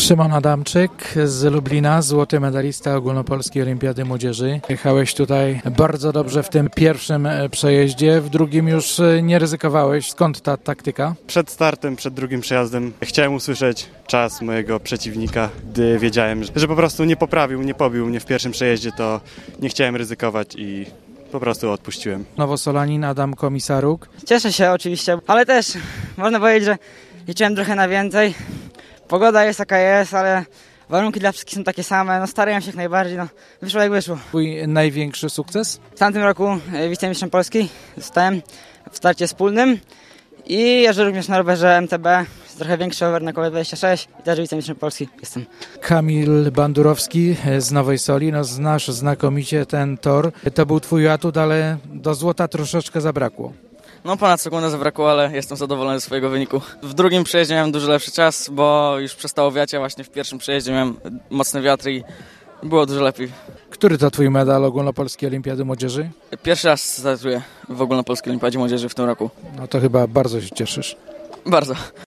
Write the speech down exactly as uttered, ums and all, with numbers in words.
Szymon Adamczyk z Lublina, złoty medalista Ogólnopolskiej Olimpiady Młodzieży. Jechałeś tutaj bardzo dobrze w tym pierwszym przejeździe, w drugim już nie ryzykowałeś. Skąd ta taktyka? Przed startem, przed drugim przejazdem chciałem usłyszeć czas mojego przeciwnika. Gdy wiedziałem, że po prostu nie poprawił, nie pobił mnie w pierwszym przejeździe, to nie chciałem ryzykować i po prostu odpuściłem. Nowosolanin Adam Komisaruk. Cieszę się oczywiście, ale też można powiedzieć, że liczyłem trochę na więcej. Pogoda jest jaka jest, ale warunki dla wszystkich są takie same. No starałem się jak najbardziej, no wyszło jak wyszło. Twój największy sukces? W tamtym roku wicemistrzem Polski zostałem w starcie wspólnym i jeżdżę również na rowerze M T B. Trochę większy rower na kole dwadzieścia sześć i też wicemistrzem Polski jestem. Kamil Bandurowski z Nowej Soli, no znasz znakomicie ten tor. To był twój atut, ale do złota troszeczkę zabrakło. No ponad sekundę zabrakło, ale jestem zadowolony ze swojego wyniku. W drugim przejeździe miałem dużo lepszy czas, bo już przestało wiać, a właśnie w pierwszym przejeździe miałem mocny wiatr i było dużo lepiej. Który to twój medal Ogólnopolskiej Olimpiady Młodzieży? Pierwszy raz startuję w Ogólnopolskiej Olimpiadzie Młodzieży w tym roku. No to chyba bardzo się cieszysz. Bardzo.